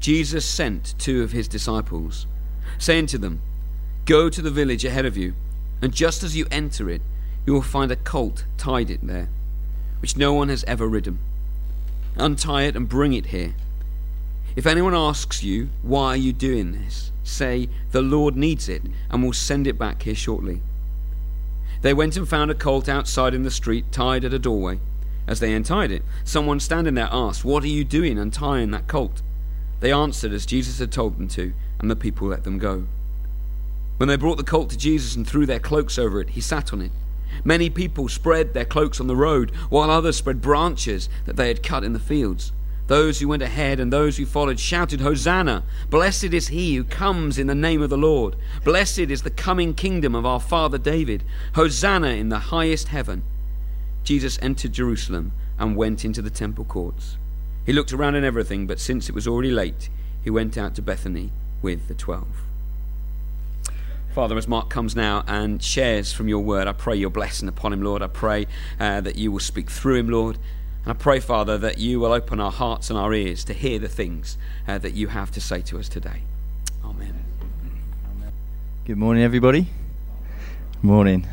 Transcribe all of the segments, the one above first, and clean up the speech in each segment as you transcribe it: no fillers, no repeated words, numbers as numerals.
Jesus sent 2 of his disciples, saying to them, "Go to the village ahead of you, and just as you enter it, you will find a colt tied it there, which no one has ever ridden. Untie it and bring it here. If anyone asks you, 'Why are you doing this?' say, 'The Lord needs it, and will send it back here shortly.'" They went and found a colt outside in the street, tied at a doorway. As they untied it, someone standing there asked, "What are you doing untying that colt?" They answered as Jesus had told them to, and the people let them go. When they brought the colt to Jesus and threw their cloaks over it, he sat on it. Many people spread their cloaks on the road, while others spread branches that they had cut in the fields. Those who went ahead and those who followed shouted, "Hosanna! Blessed is he who comes in the name of the Lord. Blessed is the coming kingdom of our father David. Hosanna in the highest heaven." Jesus entered Jerusalem and went into the temple courts. He looked around and everything, but since it was already late, he went out to Bethany with the 12. Father, as Mark comes now and shares from your word, I pray your blessing upon him, Lord. I pray that you will speak through him, Lord. And I pray, Father, that you will open our hearts and our ears to hear the things that you have to say to us today. Amen. Good morning, everybody. Morning.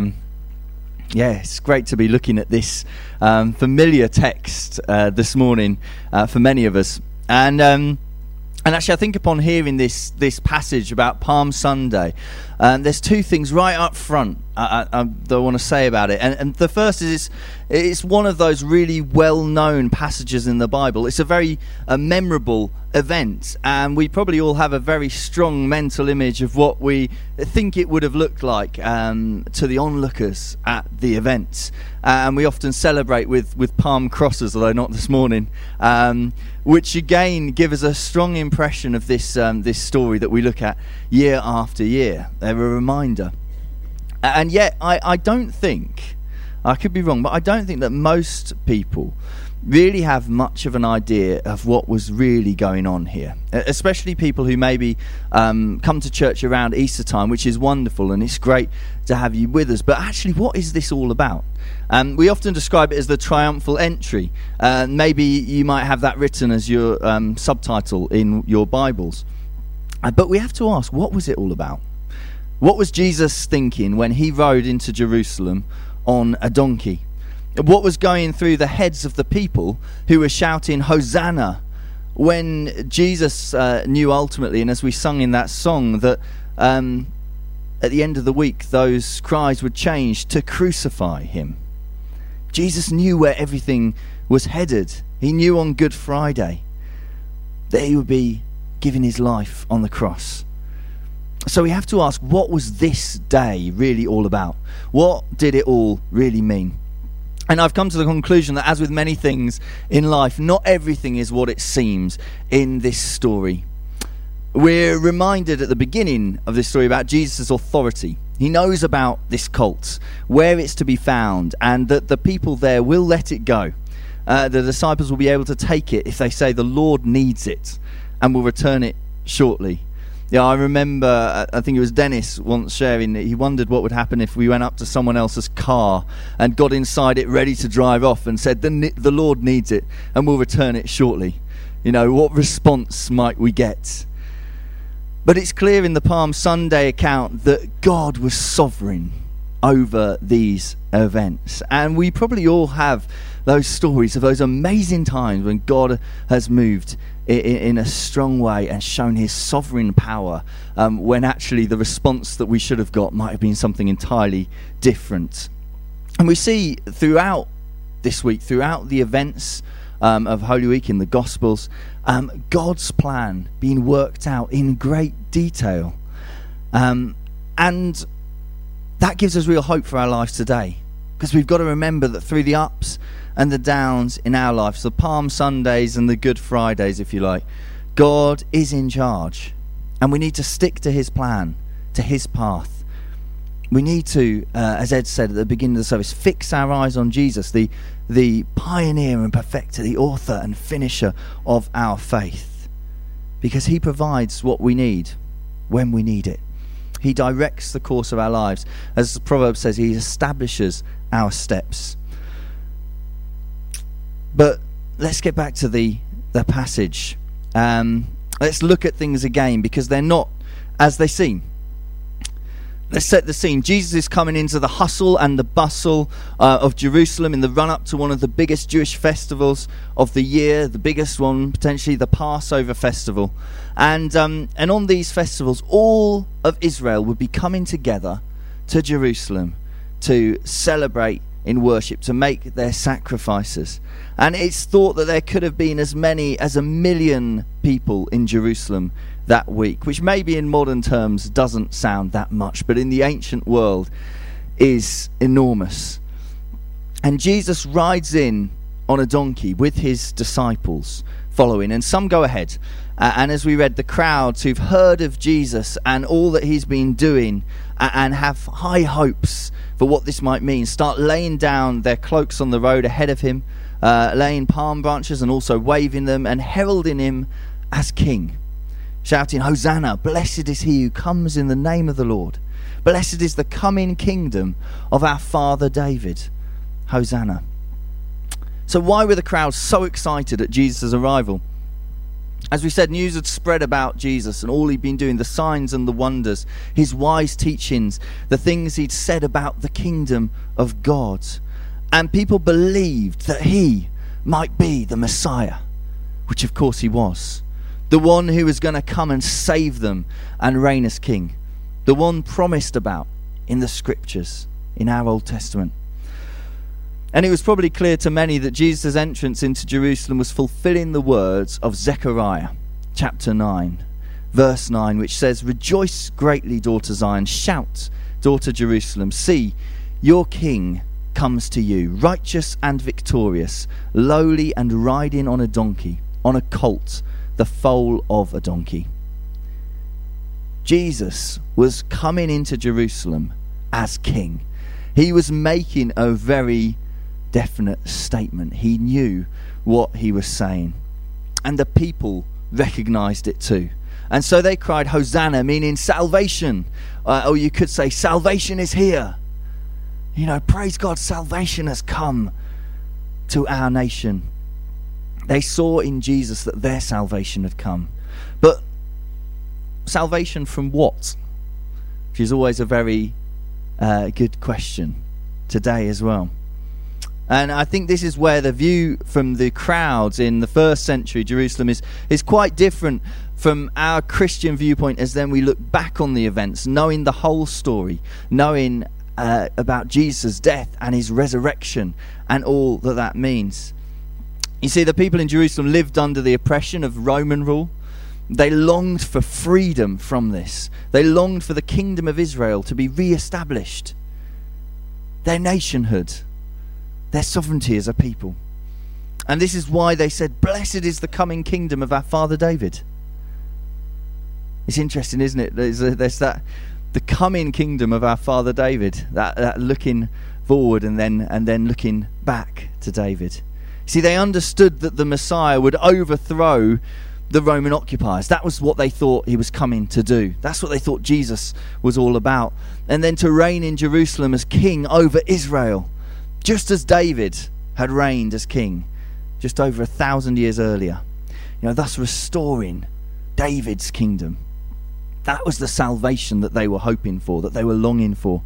It's great to be looking at this familiar text this morning for many of us. And actually, I think upon hearing this passage about Palm Sunday, there's 2 things right up front that I want to say about it. And the first is it's one of those really well-known passages in the Bible. It's a very memorable event, and we probably all have a very strong mental image of what we think it would have looked like to the onlookers at the event. And we often celebrate with palm crosses, although not this morning, which again give us a strong impression of this story that we look at year after year. They're a reminder. And yet, I don't think, I could be wrong, but I don't think that most people really have much of an idea of what was really going on here, especially people who maybe come to church around Easter time, which is wonderful, and it's great to have you with us. But actually, what is this all about? We often describe it as the triumphal entry. Maybe you might have that written as your subtitle in your Bibles. But we have to ask, what was it all about? What was Jesus thinking when he rode into Jerusalem on a donkey? What was going through the heads of the people who were shouting, "Hosanna," when Jesus knew ultimately, and as we sung in that song, that at the end of the week those cries would change to crucify him. Jesus knew where everything was headed. He knew on Good Friday that he would be giving his life on the cross. So we have to ask, what was this day really all about? What did it all really mean? And I've come to the conclusion that, as with many things in life, not everything is what it seems in this story. We're reminded at the beginning of this story about Jesus' authority. He knows about this colt, where it's to be found, and that the people there will let it go. The disciples will be able to take it if they say the Lord needs it, and will return it shortly. Yeah, I remember, I think it was Dennis once sharing that he wondered what would happen if we went up to someone else's car and got inside it ready to drive off and said, the Lord needs it and we'll return it shortly. You know, what response might we get? But it's clear in the Palm Sunday account that God was sovereign over these events. And we probably all have those stories of those amazing times when God has moved in a strong way and shown his sovereign power, when actually the response that we should have got might have been something entirely different. And we see throughout this week, throughout the events of Holy Week in the Gospels, God's plan being worked out in great detail. And that gives us real hope for our lives today, because we've got to remember that through the ups and the downs in our lives, the Palm Sundays and the Good Fridays, if you like, God is in charge, and we need to stick to his plan, to his path. We need to, as Ed said at the beginning of the service, fix our eyes on Jesus, the pioneer and perfecter, the author and finisher of our faith, because he provides what we need when we need it. He directs the course of our lives. As the proverb says, he establishes our steps. But let's get back to the passage. Let's look at things again, because they're not as they seem. Let's set the scene. Jesus is coming into the hustle and the bustle of Jerusalem in the run-up to one of the biggest Jewish festivals of the year, the biggest one, potentially the Passover festival. And on these festivals, all of Israel would be coming together to Jerusalem to celebrate in worship, to make their sacrifices. And it's thought that there could have been as many as 1 million people in Jerusalem that week, which maybe in modern terms doesn't sound that much, but in the ancient world is enormous. And Jesus rides in on a donkey with his disciples following, and some go ahead. And as we read, the crowds who've heard of Jesus and all that he's been doing and have high hopes for what this might mean, start laying down their cloaks on the road ahead of him, laying palm branches and also waving them and heralding him as king, shouting, "Hosanna, blessed is he who comes in the name of the Lord. Blessed is the coming kingdom of our father David. Hosanna." So why were the crowds so excited at Jesus' arrival? As we said, news had spread about Jesus and all he'd been doing, the signs and the wonders, his wise teachings, the things he'd said about the kingdom of God. And people believed that he might be the Messiah, which of course he was. The one who was going to come and save them and reign as king. The one promised about in the scriptures, in our Old Testament. And it was probably clear to many that Jesus' entrance into Jerusalem was fulfilling the words of Zechariah, chapter 9, verse 9, which says, "Rejoice greatly, daughter Zion. Shout, daughter Jerusalem. See, your king comes to you, righteous and victorious, lowly and riding on a donkey, on a colt, the foal of a donkey." Jesus was coming into Jerusalem as king. He was making a very definite statement. He knew what he was saying, and the people recognized it too. And so they cried, "Hosanna," meaning salvation, or you could say salvation is here. You know, praise God, salvation has come to our nation. They saw in Jesus that their salvation had come. But salvation from what? Which is always a very good question today as well. And I think this is where the view from the crowds in the first century Jerusalem is quite different from our Christian viewpoint, as then we look back on the events, knowing the whole story, knowing about Jesus' death and his resurrection and all that that means. You see, the people in Jerusalem lived under the oppression of Roman rule. They longed for freedom from this. They longed for the kingdom of Israel to be re-established, their nationhood, their sovereignty as a people. And this is why they said, "Blessed is the coming kingdom of our father David." It's interesting, isn't it? There's that, the coming kingdom of our father David, that looking forward and then looking back to David. See, they understood that the Messiah would overthrow the Roman occupiers. That was what they thought he was coming to do. That's what they thought Jesus was all about. And then to reign in Jerusalem as king over Israel, just as David had reigned as king just over 1,000 years earlier. You know, thus restoring David's kingdom. That was the salvation that they were hoping for, that they were longing for.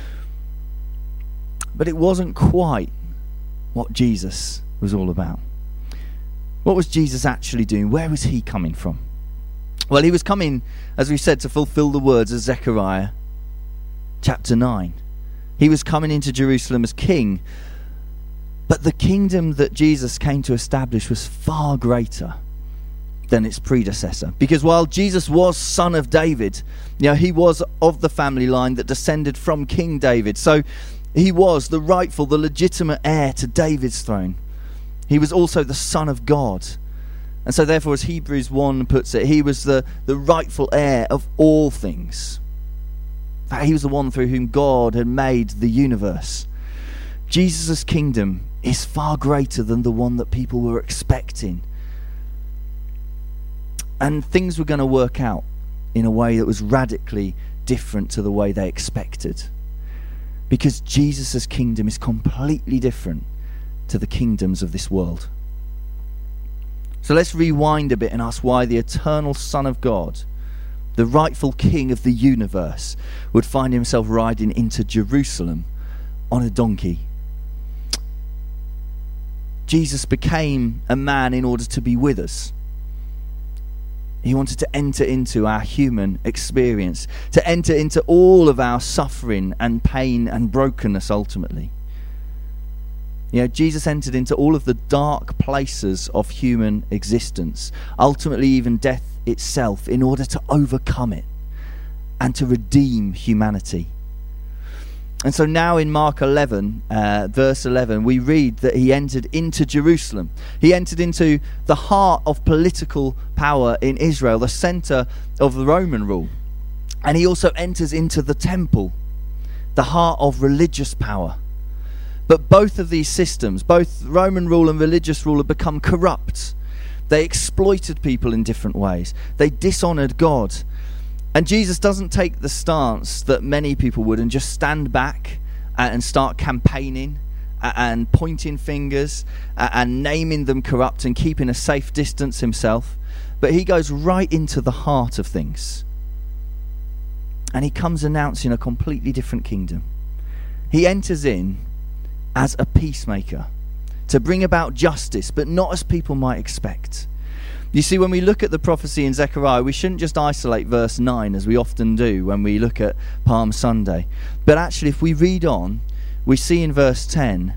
But it wasn't quite what Jesus was all about. What was Jesus actually doing? Where was he coming from? Well, he was coming, as we said, to fulfill the words of Zechariah chapter 9. He was coming into Jerusalem as king. But the kingdom that Jesus came to establish was far greater than its predecessor. Because while Jesus was son of David, you know, he was of the family line that descended from King David. So he was the rightful, the legitimate heir to David's throne. He was also the Son of God. And so therefore, as Hebrews 1 puts it, he was the rightful heir of all things. He was the one through whom God had made the universe. Jesus' kingdom is far greater than the one that people were expecting. And things were going to work out in a way that was radically different to the way they expected. Because Jesus' kingdom is completely different to the kingdoms of this world. So let's rewind a bit and ask why the eternal Son of God, the rightful King of the universe, would find himself riding into Jerusalem on a donkey. Jesus became a man in order to be with us. He wanted to enter into our human experience, to enter into all of our suffering and pain and brokenness ultimately. Jesus entered into all of the dark places of human existence, ultimately even death itself, in order to overcome it and to redeem humanity. And so now in Mark 11, verse 11, we read that he entered into Jerusalem. He entered into the heart of political power in Israel, the center of the Roman rule. And he also enters into the temple, the heart of religious power. But both of these systems, both Roman rule and religious rule, have become corrupt. They exploited people in different ways. They dishonored God. And Jesus doesn't take the stance that many people would and just stand back and start campaigning and pointing fingers and naming them corrupt and keeping a safe distance himself. But he goes right into the heart of things. And he comes announcing a completely different kingdom. He enters in as a peacemaker, to bring about justice, but not as people might expect. You see, when we look at the prophecy in Zechariah, we shouldn't just isolate verse 9, as we often do when we look at Palm Sunday. But actually, if we read on, we see in verse 10,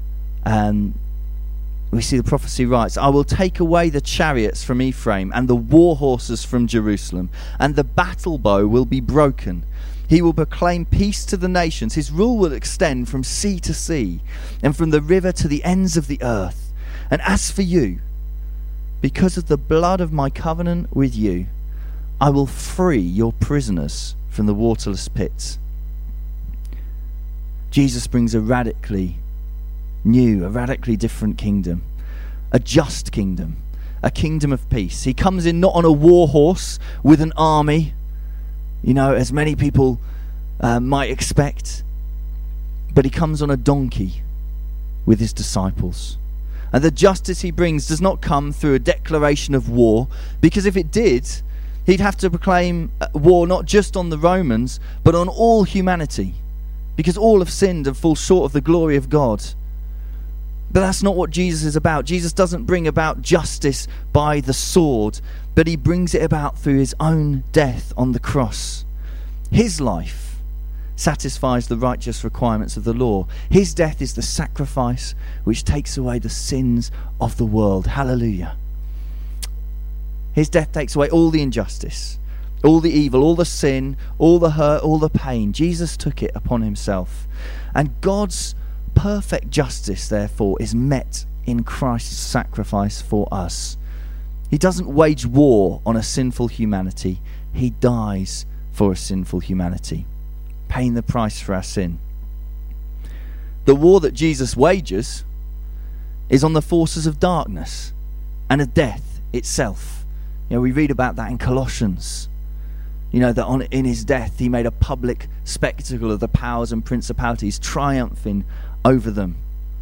we see the prophecy writes, "I will take away the chariots from Ephraim and the war horses from Jerusalem, and the battle bow will be broken. He will proclaim peace to the nations. His rule will extend from sea to sea and from the river to the ends of the earth. And as for you, because of the blood of my covenant with you, I will free your prisoners from the waterless pits." Jesus brings a radically new, a radically different kingdom, a just kingdom, a kingdom of peace. He comes in not on a war horse with an army, as many people might expect. But he comes on a donkey with his disciples. And the justice he brings does not come through a declaration of war, because if it did, he'd have to proclaim war not just on the Romans, but on all humanity, because all have sinned and fall short of the glory of God. But that's not what Jesus is about. Jesus doesn't bring about justice by the sword, but he brings it about through his own death on the cross. His life satisfies the righteous requirements of the law. His death is the sacrifice which takes away the sins of the world. Hallelujah. His death takes away all the injustice, all the evil, all the sin, all the hurt, all the pain. Jesus took it upon himself. And God's perfect justice, therefore, is met in Christ's sacrifice for us. He doesn't wage war on a sinful humanity. He dies for a sinful humanity, paying the price for our sin. The war that Jesus wages is on the forces of darkness and of death itself. We read about that in Colossians. That in his death he made a public spectacle of the powers and principalities, triumphing over them.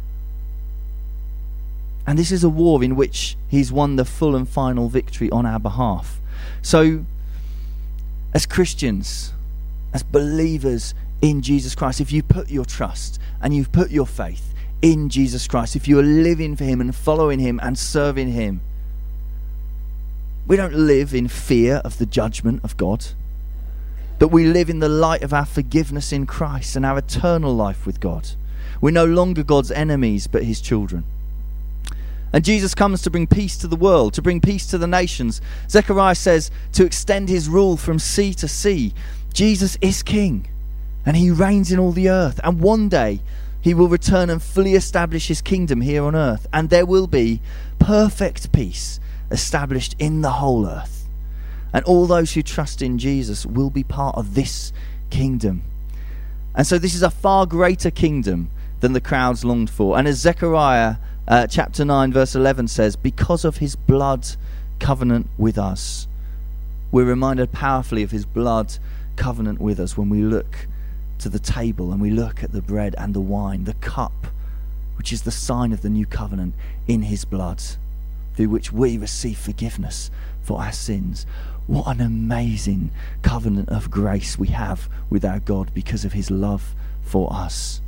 And this is a war in which he's won the full and final victory on our behalf. So, as Christians, as believers in Jesus Christ, if you put your trust and you've put your faith in Jesus Christ, if you are living for him and following him and serving him, we don't live in fear of the judgment of God, but we live in the light of our forgiveness in Christ and our eternal life with God. We're no longer God's enemies, but his children. And Jesus comes to bring peace to the world, to bring peace to the nations. Zechariah says to extend his rule from sea to sea. Jesus is king, and he reigns in all the earth. And one day he will return and fully establish his kingdom here on earth. And there will be perfect peace established in the whole earth. And all those who trust in Jesus will be part of this kingdom. And so this is a far greater kingdom than the crowds longed for. And as Zechariah chapter 9 verse 11 says, because of his blood covenant with us, we're reminded powerfully of his blood covenant with us when we look to the table and we look at the bread and the wine, the cup, which is the sign of the new covenant in his blood. through which we receive forgiveness for our sins. What an amazing covenant of grace we have with our God because of his love for us.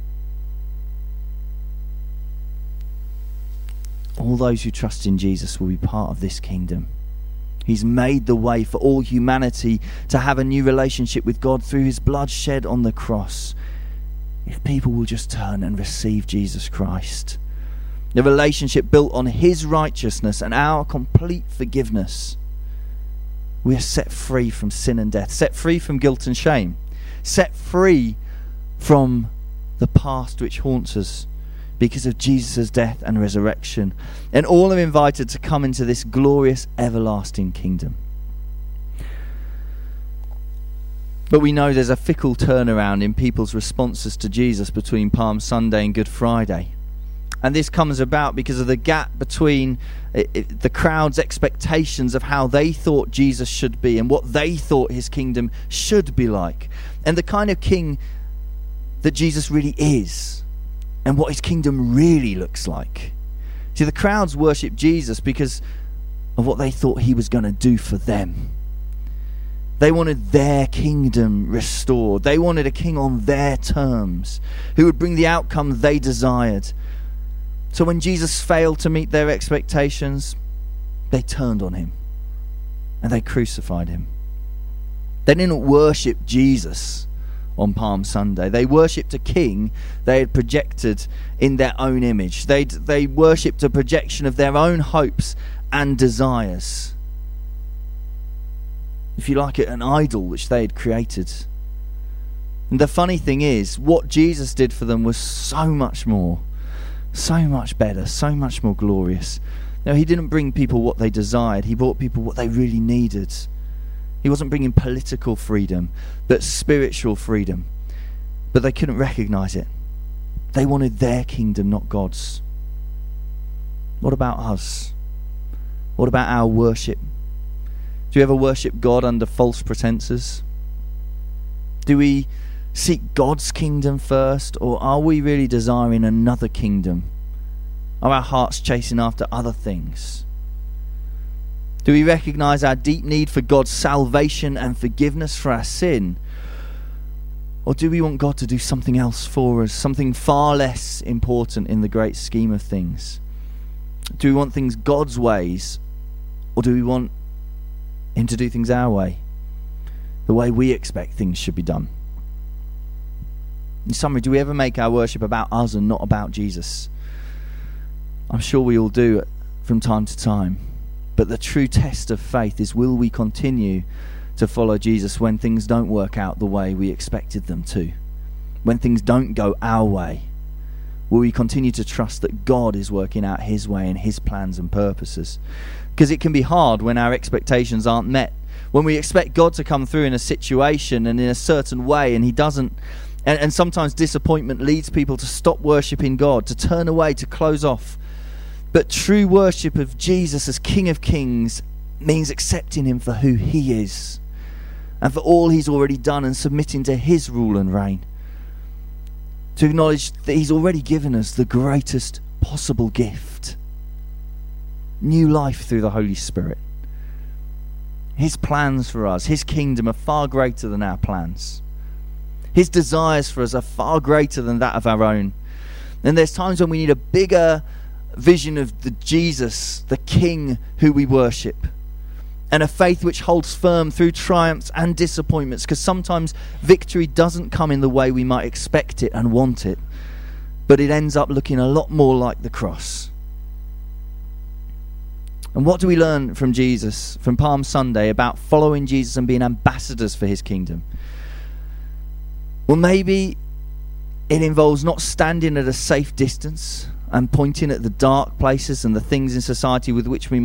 All those who trust in Jesus will be part of this kingdom. He's made the way for all humanity to have a new relationship with God through his blood shed on the cross. If people will just turn and receive Jesus Christ. The relationship built on his righteousness and our complete forgiveness. We are set free from sin and death, set free from guilt and shame, set free from the past which haunts us because of Jesus' death and resurrection. And all are invited to come into this glorious everlasting kingdom. But we know there's a fickle turnaround in people's responses to Jesus between Palm Sunday and Good Friday. And this comes about because of the gap between the crowd's expectations of how they thought Jesus should be and what they thought his kingdom should be like, and the kind of king that Jesus really is and what his kingdom really looks like. See, the crowds worshipped Jesus because of what they thought he was going to do for them. They wanted their kingdom restored. They wanted a king on their terms who would bring the outcome they desired. So when Jesus failed to meet their expectations, they turned on him and they crucified him. They didn't worship Jesus on Palm Sunday. They worshipped a king they had projected in their own image. They worshipped a projection of their own hopes and desires. If you like it, an idol which they had created. And the funny thing is, what Jesus did for them was so much more, so much better, so much more glorious. No, he didn't bring people what they desired. He brought people what they really needed. He wasn't bringing political freedom, but spiritual freedom. But they couldn't recognize it. They wanted their kingdom, not God's. What about us? What about our worship? Do you ever worship God under false pretenses? Do we seek God's kingdom first, or are we really desiring another kingdom? Are our hearts chasing after other things? Do we recognize our deep need for God's salvation and forgiveness for our sin? Or do we want God to do something else for us, something far less important in the great scheme of things? Do we want things God's ways, or do we want him to do things our way, the way we expect things should be done? In summary, do we ever make our worship about us and not about Jesus? I'm sure we all do from time to time. But the true test of faith is, will we continue to follow Jesus when things don't work out the way we expected them to? When things don't go our way? Will we continue to trust that God is working out his way and his plans and purposes? Because it can be hard when our expectations aren't met. When we expect God to come through in a situation and in a certain way and he doesn't. And sometimes disappointment leads people to stop worshipping God, to turn away, to close off. But true worship of Jesus as King of Kings means accepting him for who he is and for all he's already done and submitting to his rule and reign. To acknowledge that he's already given us the greatest possible gift. New life through the Holy Spirit. His plans for us, his kingdom, are far greater than our plans. His desires for us are far greater than that of our own. And there's times when we need a bigger vision of the Jesus, the King who we worship, and a faith which holds firm through triumphs and disappointments, because sometimes victory doesn't come in the way we might expect it and want it, but it ends up looking a lot more like the cross. And what do we learn from Jesus, from Palm Sunday, about following Jesus and being ambassadors for his kingdom? Well, maybe it involves not standing at a safe distance and pointing at the dark places and the things in society with which we